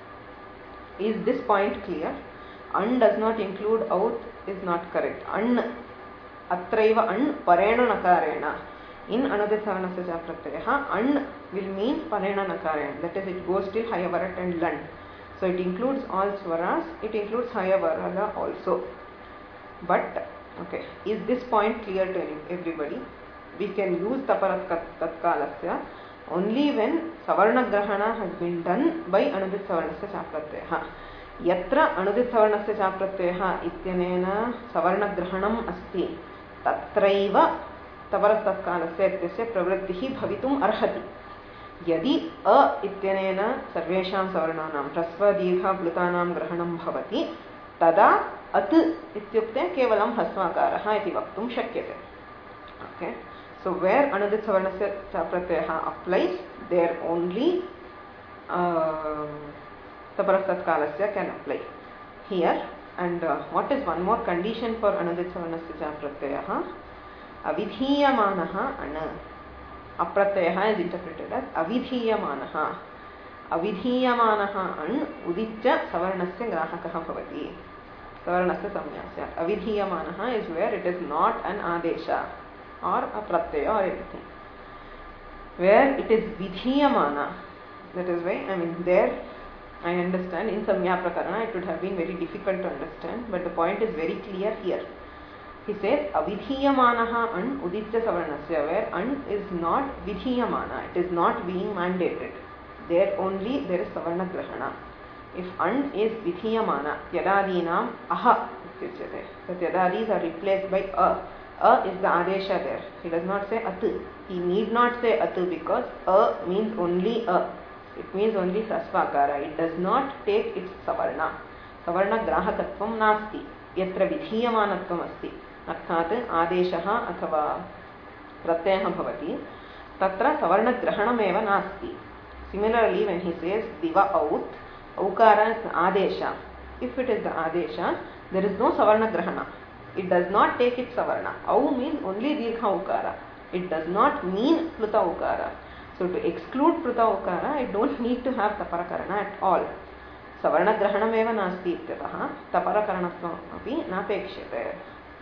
Is this point clear? An does not include out is not correct. An Atraiva an parena nakarena. In Anudit Savarnasya cha pratyaya, an will mean parena nakarena. That is, it goes till Hayavarat and Lan. So it includes all swaras, it includes Hayavaraga also. But, okay, is this point clear to everybody? We can use Taparat Tatkalasya only when Savarna Grahana has been done by Anudit Savarnasya cha pratyaya. Yatra Anudit Savarnasya cha pratyaya ityanena Savarna Grahanam asti. Tatraiva Taparattatkalasya ityasya pravrittihi bhavitum arhati. Yadi a ityanena sarvesham savarnanam hrasva dirgha plutanam grahanam bhavati tada at ityukte kevalam hrasvakaraha iti vaktum shakyate. Okay, so where Anudit Savarnasya cha pratyaya applies, there only uh, Taparattatkalasya can apply here. And uh, what is one more condition for Anudit Savarnasya cha pratyaya? Avidhiyamanaha ana. Apratyaya is interpreted as avidhiyamanaha. Avidhiyamanaha an udicca savarnasya grahakaha bhavati. Savarnasya samyasya. Avidhiyamanaha is where it is not an adesha or a pratyaya or anything. Where it is vidhiyamana, that is why, I mean, there I understand in Samya Prakarana it would have been very difficult to understand, but the point is very clear here. He says avidhiyamanaha an udicca savarnasya, where an is not vidhiyamana, it is not being mandated. There only there is savarna grahana. If an is vidhiyamana, tyadadinam aha ityuchyate. The tyadadis are replaced by a. A is the adesha there. He does not say at. He need not say at because a means only a. It means only Hrasvakara. It does not take its Savarna. Savarna Grahakatvam nasti. Yatra vidhiyamanatvam asti. Arthat adeshaha athava pratyaha bhavati. Tatra Savarna Grahanam eva nasti. Similarly, when he says Diva out, Aukara is the adesha. If it is the adesha, there is no Savarna Grahana. It does not take its Savarna. Au means only Dirgha Aukara. It does not mean Pluta Aukara. So to exclude Pluta Aukara, I don't need to have Taparakarana at all. Savarna Grahanam eva nasti ityatah Taparakaranatvam api napekshate.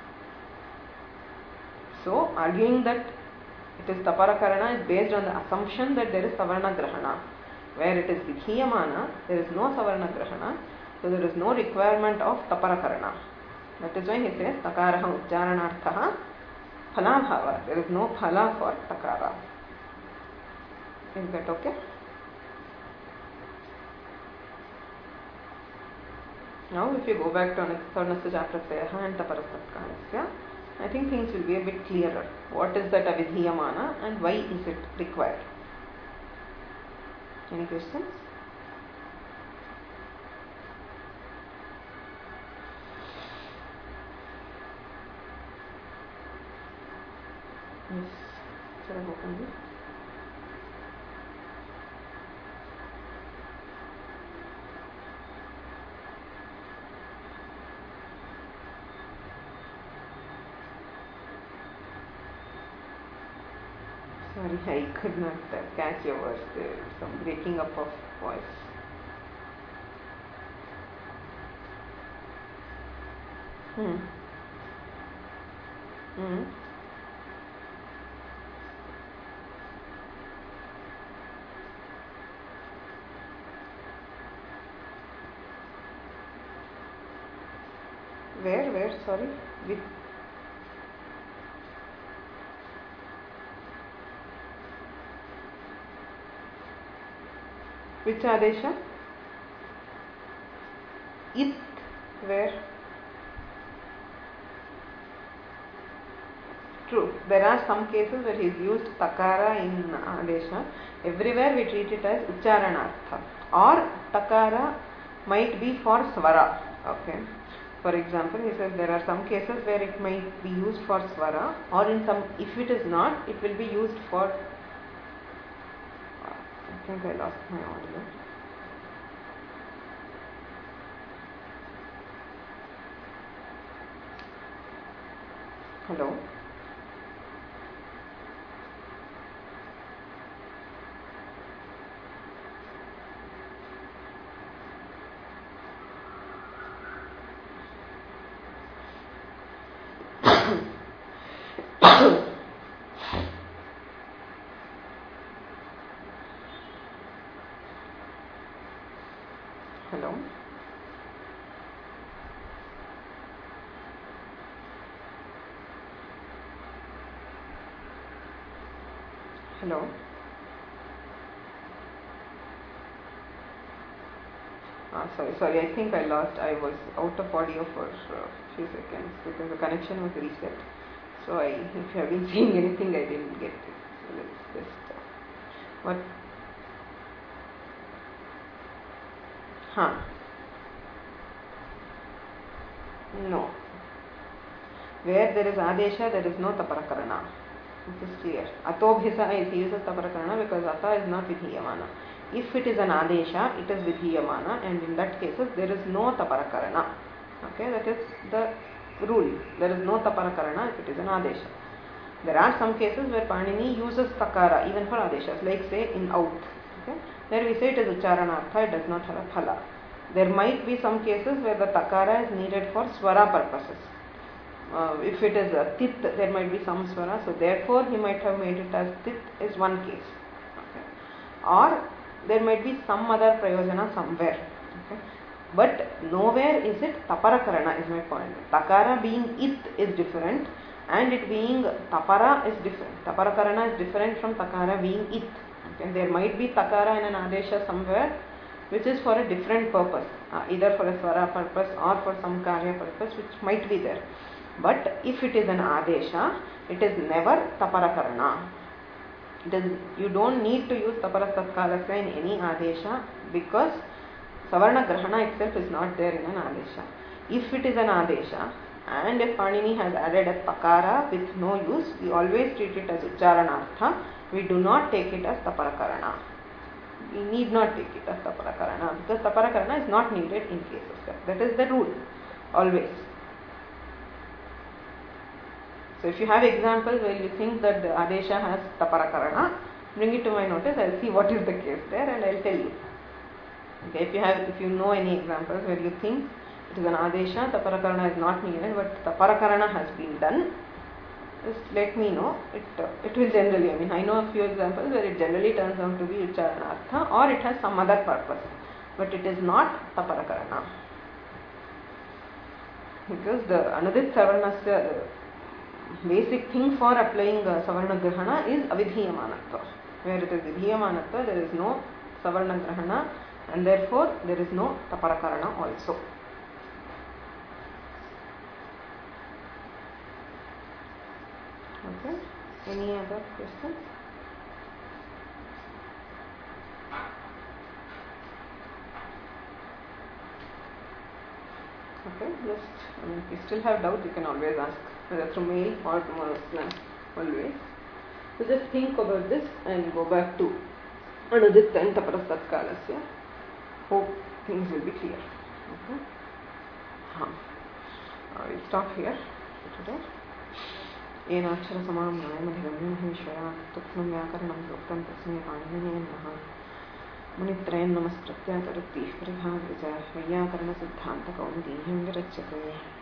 So arguing that it is Taparakarana is based on the assumption that there is Savarna Grahana. Where it is Vidhiyamana, there is no Savarna Grahana, so there is no requirement of Taparakarana. That is why he says Takaraha Uchcharanarthaha Phalabhava. There is no Phala for Takara. Is that okay? Now if you go back to Savarnasya cha pratyaya and Taparasatkalasya, I think things will be a bit clearer. What is that avidhiyamana and why is it required? Any questions? Yes. Shall I open this? Sorry, I could not uh, catch your words. There is some breaking up of voice. Hmm. Hmm. Where, where, sorry? With Which adesha? It, where? True. There are some cases where he is used takara in adesha. Everywhere we treat it as ucharanartha. Or takara might be for swara. Okay. For example, he says there are some cases where it might be used for swara, or in some, if it is not, it will be used for. I think I lost my audio. Hello. Hello. Hello. Ah, sorry, sorry. I think I lost. I was out of audio for a few seconds because the connection was reset. So I, if you have been saying anything, I didn't get it. So let's just. Uh, what? Huh. No. Where there is adesha, there is no taparakarana. This is clear. Atobhisa is used as taparakarana because ata is not vidhiyamana. If it is an adesha, it is vidhiyamana, and in that cases there is no taparakarana. Okay, that is the rule. There is no taparakarana if it is an adesha. There are some cases where Panini uses takara even for adeshas, like say in out. Okay, there we say it is ucharanartha, it does not have a phala. There might be some cases where the takara is needed for swara purposes. Uh, if it is a tit, there might be some swara, so therefore he might have made it as tit is one case. Okay. Or there might be some other prayojana somewhere. Okay. But nowhere is it taparakarana is my point. Takara being it is different and it being tapara is different. Taparakarana is different from takara being it. Okay. There might be takara in an adesha somewhere which is for a different purpose, uh, either for a swara purpose or for some karya purpose which might be there. But if it is an adesha, it is never taparakarana. It is, you don't need to use tapara tatkalasya in any adesha because savarna grahana itself is not there in an adesha. If it is an adesha and if Panini has added a takara with no use, we always treat it as ucharanartha. We do not take it as taparakarana. We need not take it as taparakarana because taparakarana is not needed in cases. That is the rule, always. So if you have examples where you think that the adesha has taparakarana, bring it to my notice. I will see what is the case there and I will tell you. Okay, if you have, if you know any examples where you think it is an adesha, taparakarana is not needed, but taparakarana has been done, just let me know. It uh, it will generally, I mean, I know a few examples where it generally turns out to be ucharanartha or it has some other purpose, but it is not taparakarana. Because the anudit savarnasya, the basic thing for applying uh, savarna grahana is avidhiyamanatva. Where it is vidhiyamanatva, there is no savarna grahana and therefore there is no taparakarana also. Okay. Any other questions? Okay, just, I mean, if you still have doubts, you can always ask, whether through mail or tomorrow's class, always. So just think about this and go back to Anudit and Taparasat Kalasya. Hope things will be clear. Okay. Huh. I will stop here for today. येनाक्षर समानं न्यायमधिगम्यं हीश्वरा तुक्ष्णं व्याकरणं प्रोक्तं तस्मै पाणिनिये नमः मुनित्रयं नमस्कृत्य तरुत्तिः परिभागविचार वैयाकरणसिद्धान्तकौमुदीं विरच्यते।